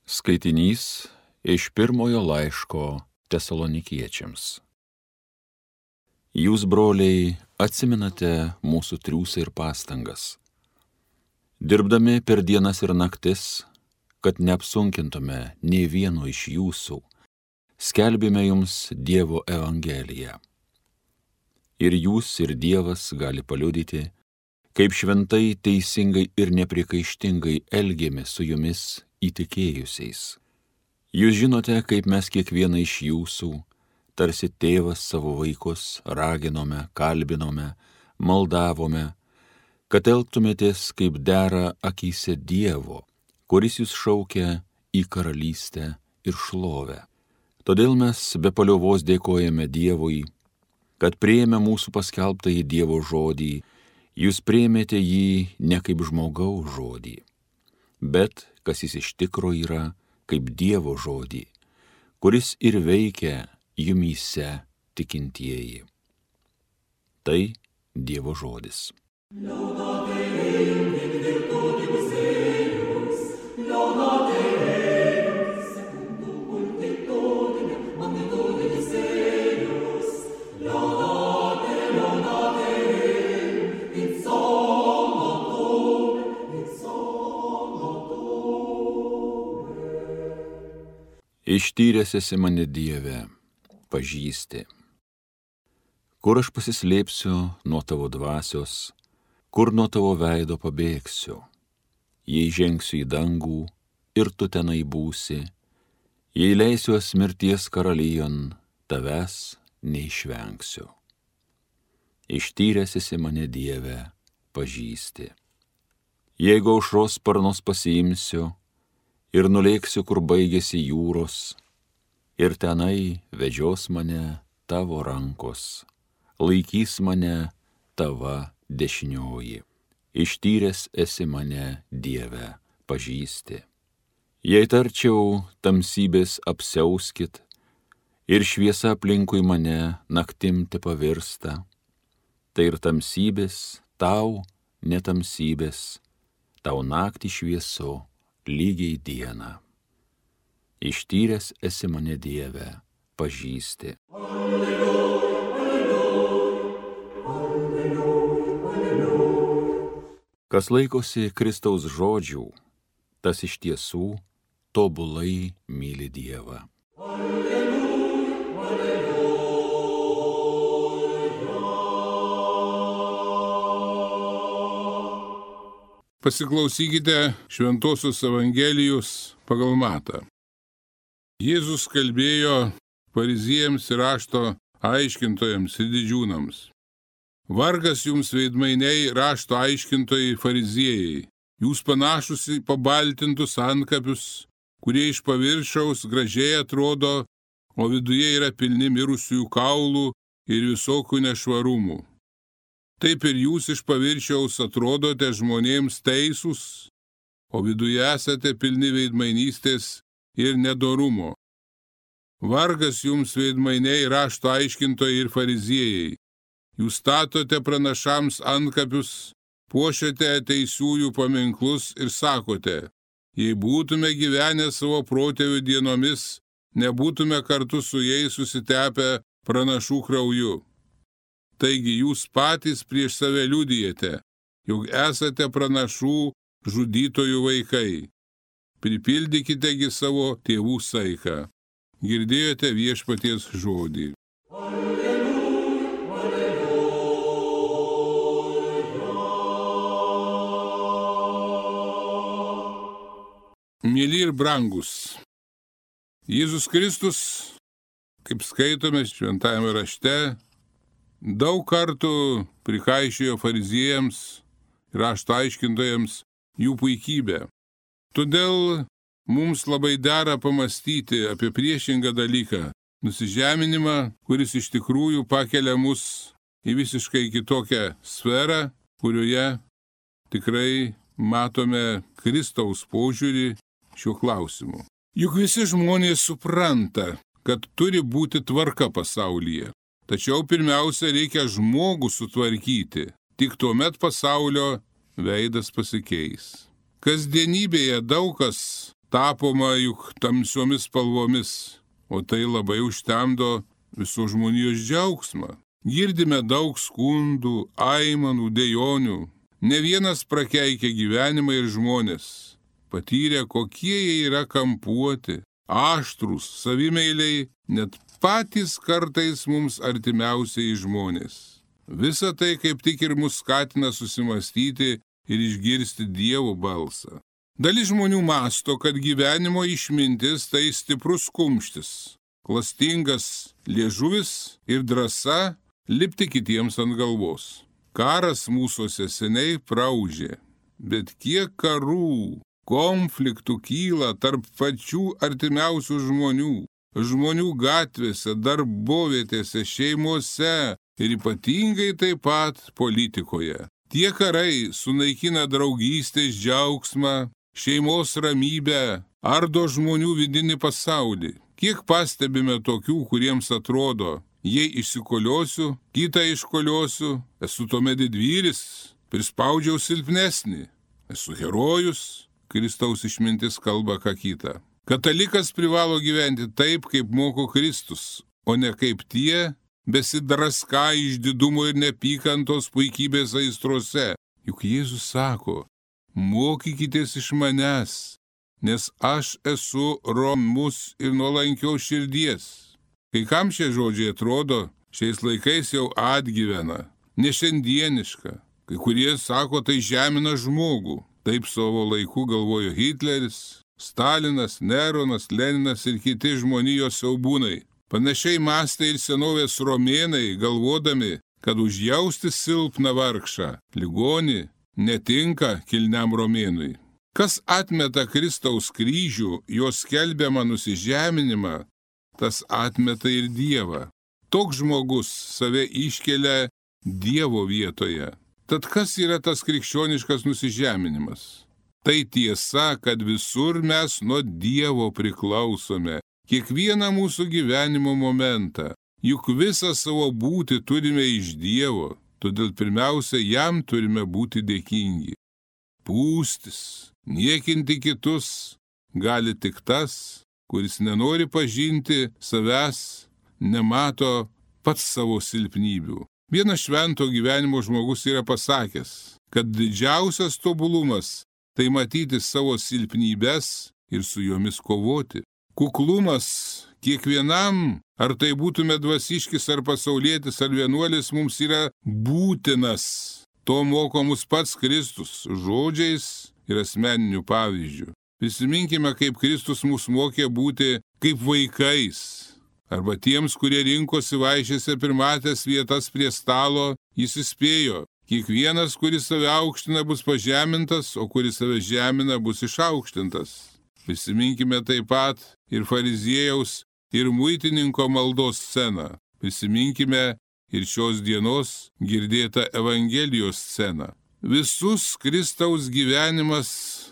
Skaitinys iš pirmojo laiško Tesalonikiečiams. Jūs, broliai, atsimenate mūsų triūsą ir pastangas, dirbdami per dienas ir naktis, kad neapsunkintume nei vieno iš jūsų, skelbėme jums Dievo evangeliją. Ir jūs, ir Dievas gali paliudyti, kaip šventai, teisingai ir nepriekaištingai elgėmės su jumis įtikėjusiais. Jūs žinote, kaip mes kiekvieną iš jūsų, tarsi tėvas savo vaikus, raginome, kalbinome, maldavome, kad elgtumėtės kaip dera akyse Dievo, kuris jūs šaukia į karalystę ir šlovę. Todėl mes be paliovos dėkojame Dievui, kad priėmę mūsų paskelbtąjį Dievo žodį, jūs priėmėte jį ne kaip žmogaus žodį, bet, kas jis iš tikro yra, kaip Dievo žodį, kuris ir veikia jumyse tikintieji. Tai Dievo žodis. Ištyręs esi mane, Dieve, pažįsti. Kur aš pasislėpsiu nuo tavo dvasios, kur nuo tavo veido pabėgsiu? Jei žengsiu į dangų ir tu tenai būsi, jei leisiuos mirties karalijon, tavęs neišvengsiu. Ištyręs esi mane, Dieve, pažįsti. Jeigu aušros sparnus pasiimsiu ir nulėksiu, kur baigėsi jūros, ir tenai vedžios mane tavo rankos, laikys mane tava dešinioji. Ištyręs esi mane, Dieve, pažįsti. Jei tarčiau tamsybės apsiauskit ir šviesa aplinkui mane naktim te pavirsta, tai ir tamsybės tau netamsybės, tau naktį šviesu, lygiai dieną. Ištyręs esi mane, Dieve, pažįsti. Alleluja, alleluja, alleluja, alleluja. Kas laikosi Kristaus žodžių, tas iš tiesų tobulai myli Dievą. Alleluja, alleluja. Pasiklausykite Šventosios Evangelijos pagal Matą. Jėzus kalbėjo fariziejams ir rašto aiškintojams ir didžiūnams. Vargas jums, veidmainiai, rašto aiškintojai fariziejai, jūs panašus į pabaltintus antkapius, kurie iš paviršiaus gražiai atrodo, o viduje yra pilni mirusiųjų kaulų ir visokių nešvarumų. Taip ir jūs iš paviršiaus atrodote žmonėms teisūs, o viduje esate pilni veidmainystės ir nedorumo. Vargas jums, veidmainiai, rašto aiškintojai ir fariziejai. Jūs statote pranašams antkapius, puošiate teisiųjų paminklus ir sakote, jei būtume gyvenę savo protėvių dienomis, nebūtume kartu su jais susitepę pranašų krauju. Taigi jūs patys prieš save liudijate, jog esate pranašų žudytojų vaikai. Pripildykitegi savo tėvų saiką. Girdėjote viešpaties žodį. Alleluja, alleluja. Myli ir brangus. Jėzus Kristus, kaip skaitome šventajame rašte, daug kartų prikaišiojo fariziejams ir rašto aiškintojams jų puikybę. Todėl mums labai dera pamastyti apie priešingą dalyką – nusižeminimą, kuris iš tikrųjų pakelia mus į visiškai kitokią sferą, kurioje tikrai matome Kristaus požiūrį šiuo klausimu. Juk visi žmonės supranta, kad turi būti tvarka pasaulyje. Tačiau pirmiausia reikia žmogų sutvarkyti, tik tuomet pasaulio veidas pasikeis. Kasdienybėje daug kas tapoma juk tamsiomis spalvomis, o tai labai užtemdo viso žmonijos džiaugsmą. Girdime daug skundų, aimanų, dejonių. Ne vienas prakeikia gyvenimą ir žmonės, patyrė, kokie jie yra kampuoti, aštrūs, savimeiliai, net patys kartais mums artimiausiai žmonės. Visa tai kaip tik ir mus skatina susimastyti ir išgirsti Dievo balsą. Dalis žmonių mąsto, kad gyvenimo išmintis tai stiprus kumštis, klastingas liežuvis ir drąsa lipti kitiems ant galvos. Karas mūsųse seniai praūžė, bet kiek karų, konfliktų kyla tarp pačių artimiausių žmonių gatvėse, darbovietėse, šeimose ir ypatingai taip pat politikoje. Tie karai sunaikina draugystės džiaugsmą, šeimos ramybę, ardo žmonių vidinį pasaulį. Kiek pastebime tokių, kuriems atrodo, jei išsikoliosiu, kitą iškoliosiu, esu tuomet didvyris, prispaudžiau silpnesnį, esu herojus, Kristaus išmintis kalba ką kitą. Katalikas privalo gyventi taip, kaip moko Kristus, o ne kaip tie, besidraską išdidumo ir nepykantos puikybės aistrose. Juk Jėzus sako, mokykitės iš manęs, nes aš esu romus ir nuolankios širdies. Kai kam šie žodžiai atrodo, šiais laikais jau atgyvena, nešiandieniška. Kai kurie sako, tai žemina žmogų. Taip savo laiku galvojo Hitleris, Stalinas, Neronas, Leninas ir kiti žmonijos siaubūnai. Panašiai mąstė ir senovės romėnai, galvodami, kad užjausti silpną vargšą, ligonį, netinka kilniam romėnui. Kas atmeta Kristaus kryžių, jo skelbiamą nusižeminimą, tas atmeta ir Dievą. Toks žmogus save iškelia Dievo vietoje. Tad kas yra tas krikščioniškas nusižeminimas? Tai tiesa, kad visur mes nuo Dievo priklausome, kiekvieną mūsų gyvenimo momentą. Juk visą savo būtį turime iš Dievo, todėl pirmiausia, jam turime būti dėkingi. Pūstis, niekinti kitus gali tik tas, kuris nenori pažinti savęs, nemato pats savo silpnybių. Vienas švento gyvenimo žmogus yra pasakęs, kad didžiausias tobulumas tai matyti savo silpnybes ir su jomis kovoti. Kuklumas kiekvienam, ar tai būtume dvasiškis ar pasaulietis ar vienuolis, mums yra būtinas. To moko mus pats Kristus žodžiais ir asmeniniu pavyzdžiu. Prisiminkime, kaip Kristus mus mokė būti kaip vaikais. Arba tiems, kurie rinkosi vaišėse pirmatės vietas prie stalo, jis įspėjo, kiekvienas, kuris save aukština, bus pažemintas, o kuris save žemina, bus išaukštintas. Prisiminkime taip pat ir fariziejaus, ir muitininko maldos sceną. Prisiminkime ir šios dienos girdėtą Evangelijos sceną. Visus Kristaus gyvenimas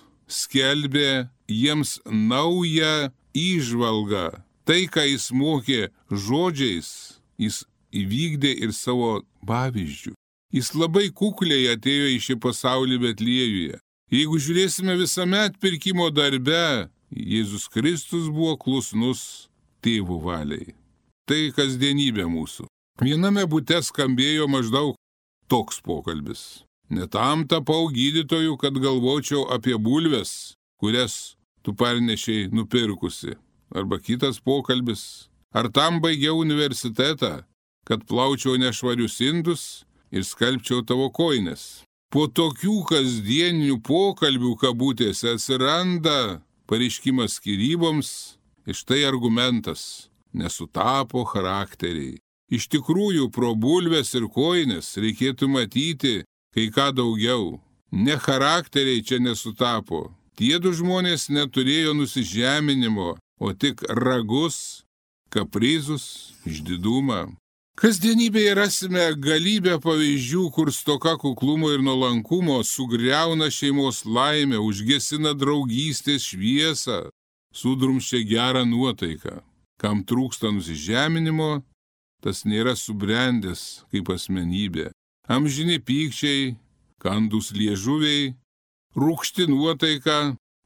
skelbė jiems naują įžvalgą. Tai, ką jis mokė žodžiais, jis įvykdė ir savo pavyzdžių. Jis labai kukliai atėjo į šį pasaulį Betliejuje. Jeigu žiūrėsime visame atpirkimo darbe, Jėzus Kristus buvo klusnus tėvo valiai. Tai kasdienybė mūsų. Viename bute skambėjo maždaug toks pokalbis. Ne tam tapau gydytoju, kad galvočiau apie bulves, kurias tu parnešiai nupirkusi. Arba kitas pokalbis. Ar tam baigiau universitetą, kad plaučiau nešvarius indus ir skalbčiau tavo kojines. Po tokių kasdieninių pokalbių kabutėse atsiranda pareiškimas skyryboms, iš tai argumentas. Nesutapo charakteriai. Iš tikrųjų, pro bulves ir kojines reikėtų matyti kai ką daugiau. Ne charakteriai čia nesutapo. Tie du žmonės neturėjo nusižeminimo, o tik ragus, kaprizus, išdidumą. Kasdienybėje rasime galybę pavyzdžių, kur stoka kuklumo ir nuolankumo sugriauna šeimos laimę, užgesina draugystės šviesą, sudrumsčia gerą nuotaiką. Kam trūksta nusižeminimo, tas nėra subrendęs kaip asmenybė. Amžini pykčiai, kandūs liežuviai, rūgšti nuotaika,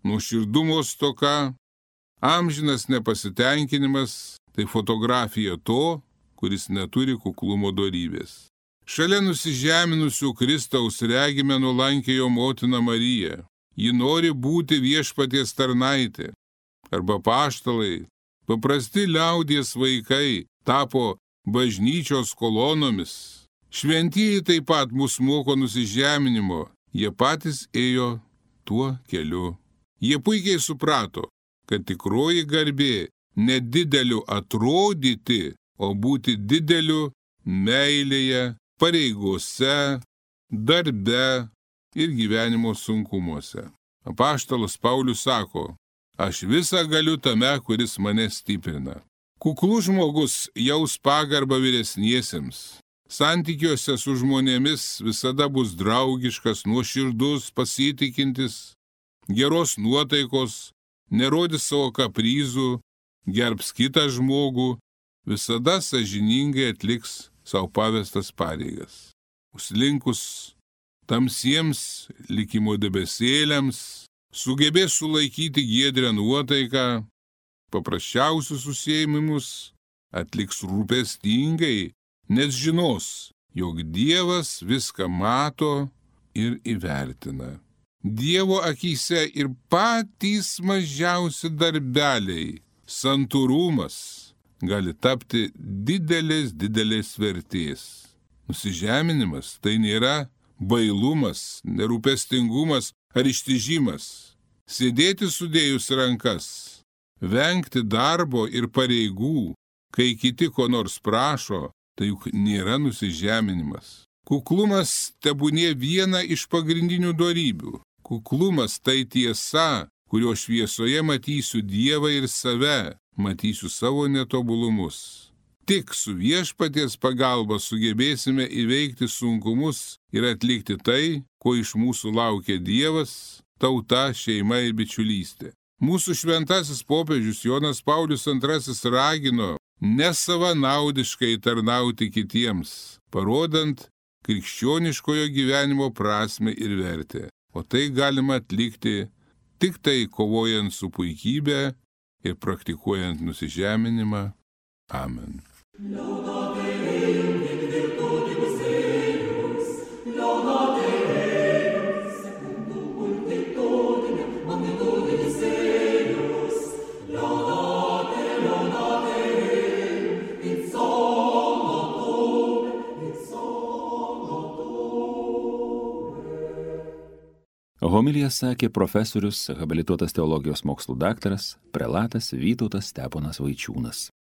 nuoširdumo stoka, amžinas nepasitenkinimas – tai fotografija to, kuris neturi kuklumo dorybės. Šalia nusižeminusių Kristaus regime nuolankę jo motiną Mariją. Ji nori būti viešpaties tarnaitė. Arba apaštalai, paprasti liaudies vaikai, tapo bažnyčios kolonomis. Šventieji taip pat mus moko nusižeminimo. Jie patys ėjo tuo keliu. Jie puikiai suprato, kad tikroji garbė nedideliu atrodyti, o būti dideliu meilėje, pareigose, darbe ir gyvenimo sunkumuose. Apaštalas Paulius sako, aš visą galiu tame, kuris mane stiprina. Kuklus žmogus jaus pagarbą vyresniesiems. Santykiuose su žmonėmis visada bus draugiškas, nuoširdus, pasitikintis, geros nuotaikos, nerodys savo kaprizų, gerbs kitą žmogų, visada sąžiningai atliks savo pavestas pareigas. Užslinkus tamsiems likimo debesėliams, sugebės sulaikyti giedrę nuotaiką, paprasčiausius užsiėmimus atliks rūpestingai, nes žinos, jog Dievas viską mato ir įvertina. Dievo akyse ir patys mažiausi darbeliai, santūrumas gali tapti didelės vertės. Nusižeminimas tai nėra bailumas, nerūpestingumas ar ištižimas. Sėdėti sudėjus rankas, vengti darbo ir pareigų, kai kiti ko nors prašo, tai juk nėra nusižeminimas. Kuklumas tebūnie viena iš pagrindinių dorybių. Kuklumas tai tiesa, kurio šviesoje matysiu Dievą ir save, matysiu savo netobulumus. Tik su viešpaties pagalba sugebėsime įveikti sunkumus ir atlikti tai, ko iš mūsų laukia Dievas, tauta, šeima ir bičiulystė. Mūsų šventasis popiežius Jonas Paulius II ragino nesavanaudiškai tarnauti kitiems, parodant krikščioniškojo gyvenimo prasmę ir vertę. O tai galima atlikti tik tai kovojant su puikybė ir praktikuojant nusižeminimą. Amen. Homiliją sakė profesorius, habilituotas teologijos mokslų daktaras, prelatas Vytautas Steponas Vaičiūnas.